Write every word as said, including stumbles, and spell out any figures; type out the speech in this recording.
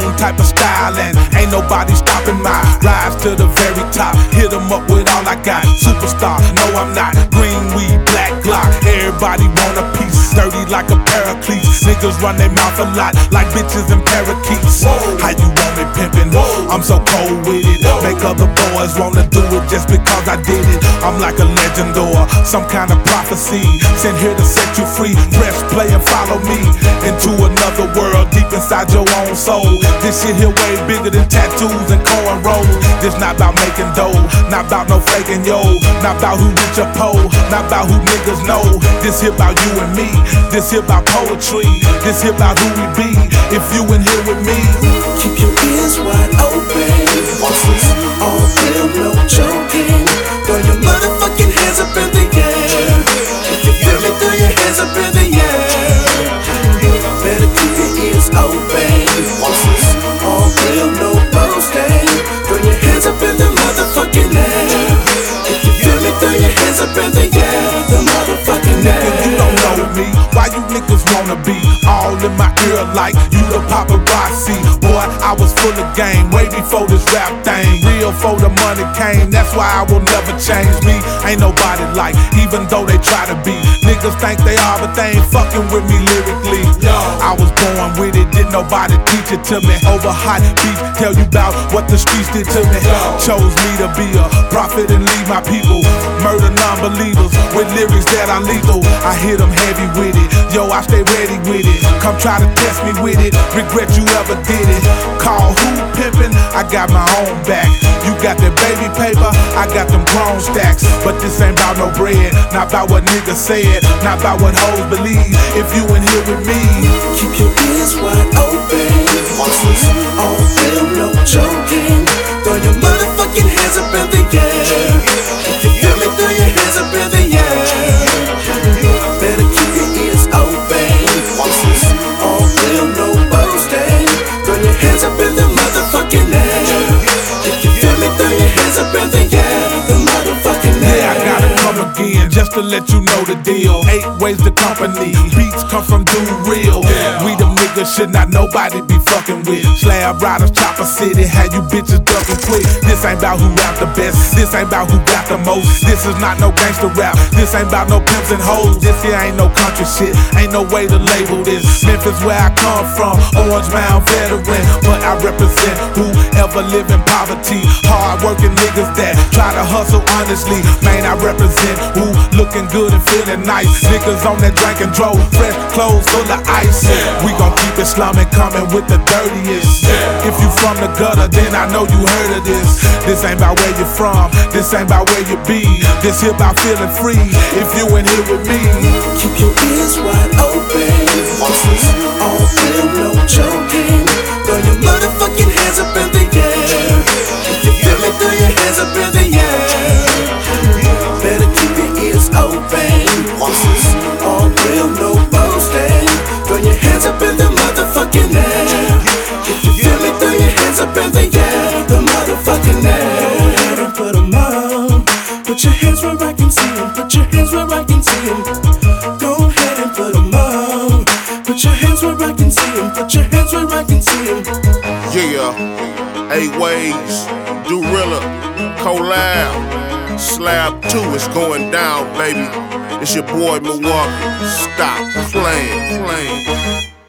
same type of style, and ain't nobody stopping my rise to the very top. Hit 'em up with all I got. Superstar, no I'm not. Green weed, black Glock. Everybody want a piece. Dirty like a paraclete. Niggas run their mouth a lot like bitches and parakeets. How you want me pimpin'? I'm so cold with it. Make other boys wanna do it just because I did it. I'm like a legend or some kind of prophecy. Sent here to set you free. Press play and follow me into another world deep inside your own soul. This shit here way bigger than tattoos and cornrows. This not about making dough, not about no faking yo, not about who rich or poor, not about who niggas know. This here about you and me. This here about poetry. This here about who we be. If you in here with me, keep your ears wide open. This is all real, no joking. Throw your motherfucking hands up in the air. If you feel me, throw your hands up in the air. Better keep your ears open. This is all real, no boasting. Throw your hands up in the motherfucking air. If you feel me, throw your hands up in the air. The motherfucking air. nigga, you don't know me. Why you niggas wanna be all in my ear like you the paparazzi? Boy, I was full of game way before this rap thing. Real for the money came, that's why I will never change me. Ain't nobody like, even though they try to be. Niggas think they are, but they ain't fucking with me lyrically. I was born with it, didn't nobody teach it to me. Over hot beef, tell you about what the streets did to me. Chose me to be a prophet and lead my people. Murder non-believers with lyrics that are lethal. I hit them heavy with it, yo, I stay ready with it. Come try to test me with it, regret you ever did it. Call who pimpin', I got my own back. You got that baby paper, I got them grown stacks. But this ain't about no bread, not about what niggas said, not about what hoes believe. If you in here with me, keep your ears wide open. This is all real, no joking. Throw your motherfucking hands up in the air. If you feel me, throw your hands up in the air. Better keep your ears open. This is all real, no boasting. Throw your hands up in the motherfucking air. If you feel me, throw your hands up in the air. The motherfucking air. yeah, I gotta come again just to let you know the deal. Eight ways to company, beats come from Dude Real. We the niggas should not nobody be fucking with. Slab riders, Chopper City, how you bitches ducking quick. This ain't about who rap the best, this ain't about who got the most. This is not no gangster rap, this ain't about no pimps and hoes. This here ain't no country shit, ain't no way to label this. Memphis where I come from, Orange Mound veteran. But I represent whoever live in poverty. Hard working niggas that try to hustle honestly. Man, I represent who looking good and feeling nice. Niggas on that drink and drove, fresh clothes full of ice. We gon' keep it slumming, coming with the dirtiest. If you from the gutter, then I know you heard of this. This ain't about where you from, this ain't about where you be. This here about feeling free, if you in here with me. Keep your ears wide open. This is all real, no joking. Throw your motherfucking hands up in the air. If you feel me, throw your hands up in the air. Better keep your ears open. This is all real, no boasting. Throw your hands up in the motherfucking air. If you feel me, throw your hands up in the air. The motherfucking air. Go ahead and put 'em on. Put your hands where I can see 'em. Put your hands where I can see 'em. Go ahead and put 'em on. Put your hands where I can see 'em. Put your hands where I can see 'em. Yeah, eight ways, Dorilla, collab, slab two is going down, baby. It's your boy Milwaukee. Stop playing, playing.